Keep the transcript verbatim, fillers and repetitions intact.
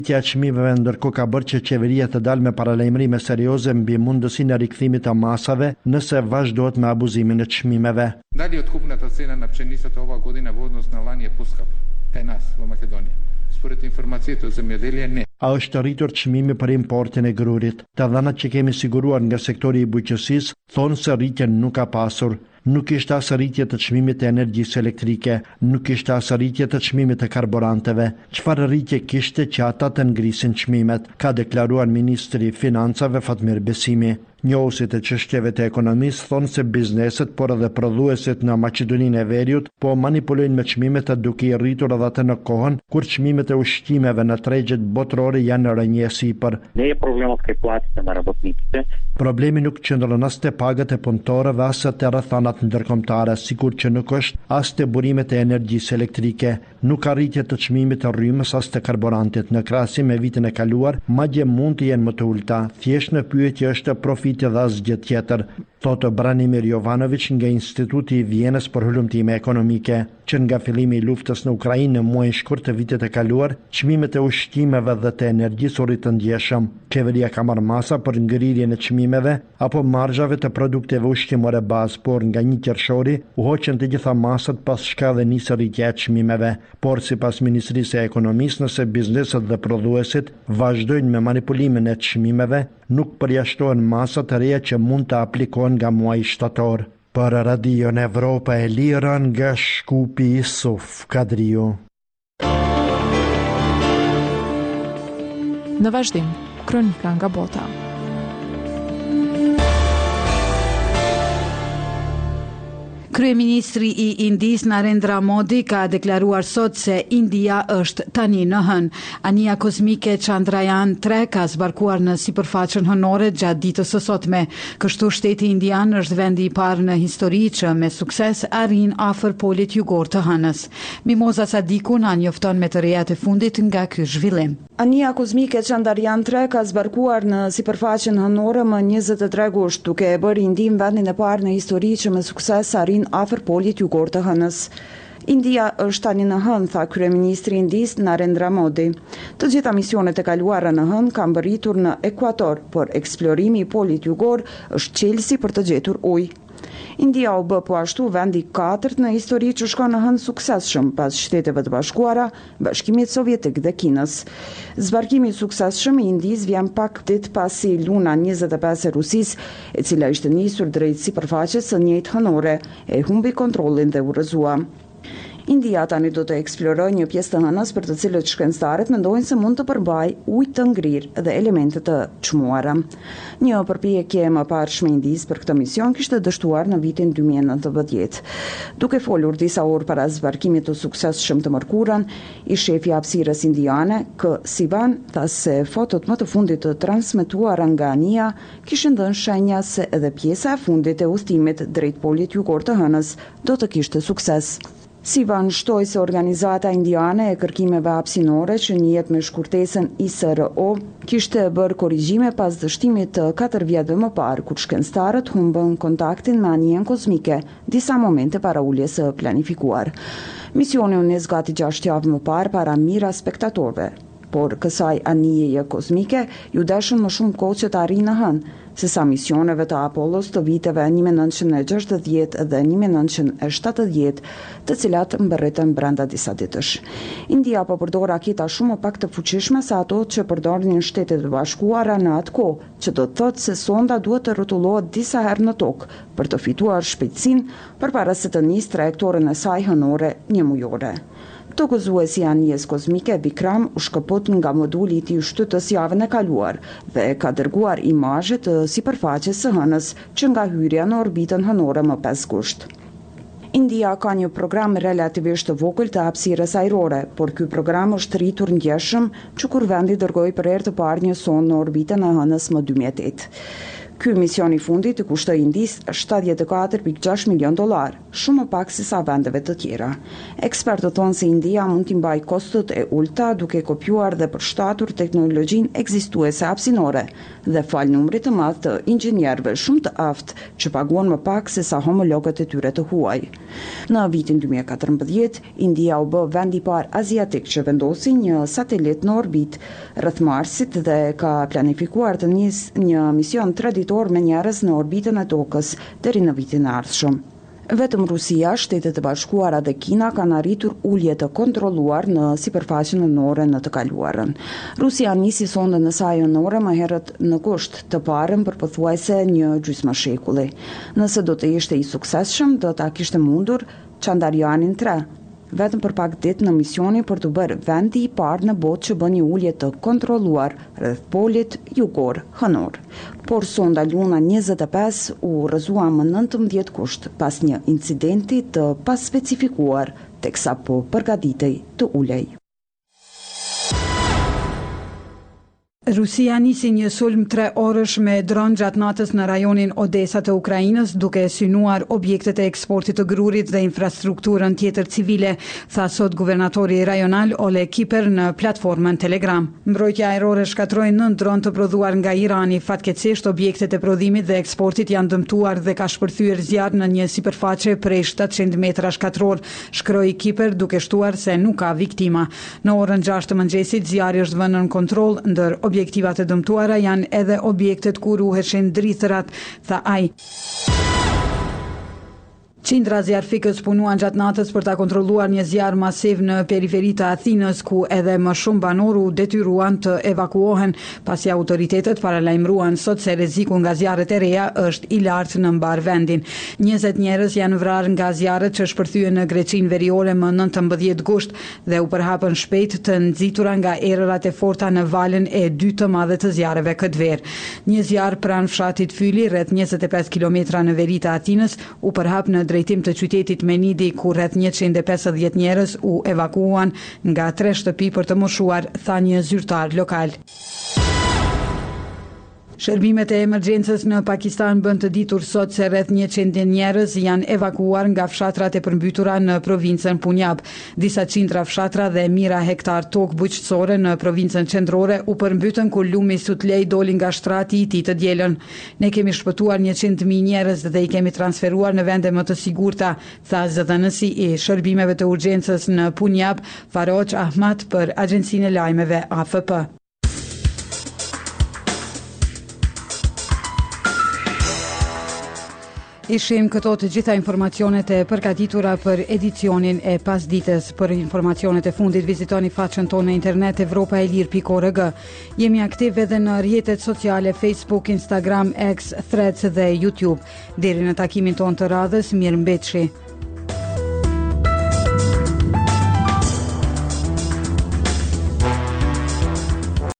Rritja e çmimeve ndërkohë ka bërë që qeveria të dalë me paralajmërime serioze mbi mundësinë e rikthimit të masave nëse vazhdohet me abuzimin e çmimeve. Дали откупната цена на пшеницата ова година во однос на лани е поскапа кај нас во Македонија? Според информациите од земјоделие не. A është rritur çmimi për importin e grurit. Të dhënat që kemi siguruar nga sektori i bujqësisë thonë se rritjen nuk ka pasur. Nuk ishte as rritje të çmimit të energjisë elektrike, nuk ishte as rritje të çmimit të karburanteve. Çfarë rritje kishte që ata të ngrisin çmimet, ka deklaruar ministri i Financave Fatmir Besimi. Njohusit e çështjeve të ekonomisë thonë se bizneset, por edhe prodhuesit në Maqedoninë e Veriut po manipulojnë me çmimet duke i rritur edhe atë në kohën kur çmimet e ushqimeve në tregjet botërore janë rënje sipër. Не е проблемот кај платите на работниците. Problemi nuk qëndron as te pagët e punëtorëve as te rrethanat ndërkombëtare, sikur që nuk është as te burimet e energjisë elektrike, nuk ka rritje të çmimit të rrymës as të karburantit. Në krahasim me vitin e kaluar, madje mund të jenë më të ulta. Thjesht në pyetje është profiti dhe asgjë tjetër, thotë Branimir Jovanović nga Instituti i Vjenës për hulumtime ekonomike, që nga fillimi i luftës në Ukrainë në muajin shkurt të vitit të kaluar, çmimet e ushqimeve dhe të energjisë u rritën ndjeshëm. Qeveria ka marrë masa për ngrirjen e çmimeve apo marzhave të produkteve ushqimore bazë, por nga një qershori u hoqën të gjitha masat pas shka dhe nisë rritja e çmimeve. Por sipas Ministrisë së Ekonomisë, nëse bizneset dhe prodhuesit vazhdojnë me manipulimin e çmimeve, nuk përjashtohen masa të reja që mund të aplikohen nga muaji shtator. Për Radion Evropa e Lira nga Shkupi Isuf Kadriu. Në vazhdim, kronika nga bota. Kryeministri i Indisë Narendra Modi ka deklaruar sot se India është tani në hën. Anija kozmike Chandrayaan tre ka zbarkuar në sipërfaqen hënore gjatë ditës së sotme. Kështu shteti indian është vendi i parë në histori që me sukses arrin afër polit jugor të hënës. Mimoza Sadiku na njofton me të rejat e fundit nga ky zhvillim. Anija kozmike Chandrayaan tre ka zbarkuar në sipërfaqen hënore më njëzet e tre gusht, duke e bërë Indin vendin e parë në histori që me sukses arrin afër polit jugor të hënës. India është tani në hën, tha kryeministri i Indisë Narendra Modi. Të gjitha misionet e kaluara në hën kanë mbërritur në ekuator, por eksplorimi i polit jugor është çelësi për të gjetur ujë. India u bë po ashtu vendi katërt në histori që shkon në hën suksesshëm pas Shteteve të Bashkuara, Bashkimit Sovjetik dhe Kinës. Zbarkimi i suksesshëm i Indisë vjen pak ditë pasi Luna njëzet e pesë e Rusisë, e cila ishte nisur drejt sipërfaqes së njëjtë hënore, e humbi kontrollin dhe u rrëzua. India tani do të eksplorojë një pjesë të hënës për të cilët shkencëtarët mendojnë se mund të përbajë ujë të ngrirë dhe elemente të çmuara. Një përpjekje më parshme Indisë për këtë mision kishte dështuar në vitin dy mijë e nëntëmbëdhjetë. Duke folur disa orë para zbarkimit të suksesshëm të mërkurën, i shefi i hapësirës indiane, K. Sivan, tha se fotot më të fundit të transmetuara nga anija kishin dhënë shenja se edhe pjesa e fundit e udhëtimit drejt polit jugor të hënës do të kishte sukses. Sivan shtoi se organizata indiane e kërkimeve hapësinore që njihet me shkurtesën I S R O kishte bërë korrigjime pas dështimit të katër vjetëve më parë, kur shkencëtarët humbën kontaktin me anijen kozmike disa momente para uljes së planifikuar. Misioni u nis gati gjashtë javë më parë para mijëra spektatorëve, por kësaj anijeje kozmike ju dashën më shumë kohë që të arrijë në hën, sesa misioneve të Apollos të viteve një mijë e nëntëqind e gjashtëdhjetë dhe një mijë e nëntëqind e shtatëdhjetë, të cilat mbërritën brenda disa ditësh. India po përdor raketa shumë më pak të fuqishme se ato që përdorin Shtetet e Bashkuara në atë kohë, që do të thotë se sonda duhet të rrotullohet disa herë në tokë për të fituar shpejtësinë përpara se të nisë trajektoren e saj hënore një mujore. Tokuzuesi i anijes kozmike Vikram u shkëput nga moduli I tij shtytës javën e kaluar dhe ka dërguar imazhe të sipërfaqes së hënës që nga hyrja në orbitën hënore më pesë gusht. India ka një program relativisht të vogël të hapësirës ajrore, por ky program është rritur ndjeshëm që kur vendi dërgoi për herë të parë një sondë në orbitën e hënës më dy mijë e tetë. Ky mision i fundit i kushtoi Indis shtatëdhjetë e katër pikë gjashtë milion dollar, shumë më pak se sa vendeve të tjera. Ekspertët thonë se India mund t'i mbajë kostot e ulta duke kopjuar dhe përshtatur teknologjinë ekzistuese hapësinore dhe fal numrit të madh të inxhinierëve shumë të aftë që paguan më pak se sa homologët e tyre të huaj. Në vitin dy mijë e katërmbëdhjetë, India u bë vendi i parë aziatik që vendosi një satelit në orbit rreth Marsit dhe ka planifikuar të nisë një mision traditor me njerëz në orbitën e tokës deri në vitin e ardhshëm. Vetëm Rusia, Shtetet e Bashkuara dhe Kina kanë arritur ulje të kontrolluar në sipërfaqen ënore në të kaluarën. Rusia nisi sondën e saj ënore më herët në gusht, të parën për pothuajse një gjysmë shekulli. Nëse do të ishte i suksesshëm, do ta kishte mundur Chandrayanin tre, vetëm për pak ditë në misioni për të bërë vendi i parë në botë që bën një ulje të kontrolluar rreth polit jugor hënor. Por sonda Luna njëzet e pesë u rrëzua më nëntëmbëdhjetë kusht pas një incidenti të paspecifikuar teksa po përgatitej të ulej. Rusia nisi një sulm tre orësh me dron gjatë natës në rajonin Odesa të Ukrainës, duke synuar objektet e eksportit të grurit dhe infrastrukturën tjetër civile, tha sot guvernatori rajonal Ole Kiper në platformën Telegram. Mbrojtja ajrore shkatroi nëntë dron të prodhuar nga Irani. Fatkeqësisht objektet e prodhimit dhe eksportit janë dëmtuar dhe ka shpërthyer zjarr në një sipërfaqe prej shtatëqind metra shkatror, shkroi Kiper duke shtuar se nuk ka viktima. Në orën gjashtë të mëngjesit zjarri është vënë në kontroll, ndër objektivat e dëmtuara janë edhe objektet ku ruheshin drithërat, tha ai. Qindra zjarfikës punuan gjatë natës për ta kontrolluar një zjarr masiv në periferi të Athinës, ku edhe më shumë banor u detyruan të evakuohen, pasi autoritetet paralajmëruan sot se rreziku nga zjarret e reja është i lartë në mbar vendin. njëzet njerëz janë vrarë nga zjarret që shpërthyen në Greqinë Veriore më nëntëmbëdhjetë gusht dhe u përhapën shpejt të nxitura nga erërat e forta në valën e dy të madhe të zjarreve këtë verë. Një zjarr pranë fshatit Fyli, rreth njëzet e pesë kilometra në veri të Atinës, u përhap në drejtim të qytetit Menidi, ku rreth njëqind e pesëdhjetë njerëz u evakuuan nga tre shtëpi për të moshuar, tha një zyrtar lokal. Shërbimet e emergjencës në Pakistan bën të ditur sot se rreth njëqind njerëz janë evakuuar nga fshatrat e përmbytura në provincën Punjab. Disa qindra fshatra dhe mira hektar tokë bujqësore në provincën qendrore u përmbytën kur lumi Sutlej doli nga shtrati i tij të dielën. Ne kemi shpëtuar njëqind mijë njerëz dhe i kemi transferuar në vende më të sigurta, tha zëdhënësi i shërbimeve të urgjencës në Punjab, Faroj Ahmad, për Agjencinë e Lajmeve A F P. Ishim këto të gjitha informacionet e përgatitura për edicionin e pasdites. Për informacionet e fundit vizitoni faqen tonë në internet evropa e lir pikë org. Jemi aktiv edhe në rrjetet sociale Facebook, Instagram, X, Threads dhe YouTube. Deri në takimin tonë të radhës, mirëmbëjtje.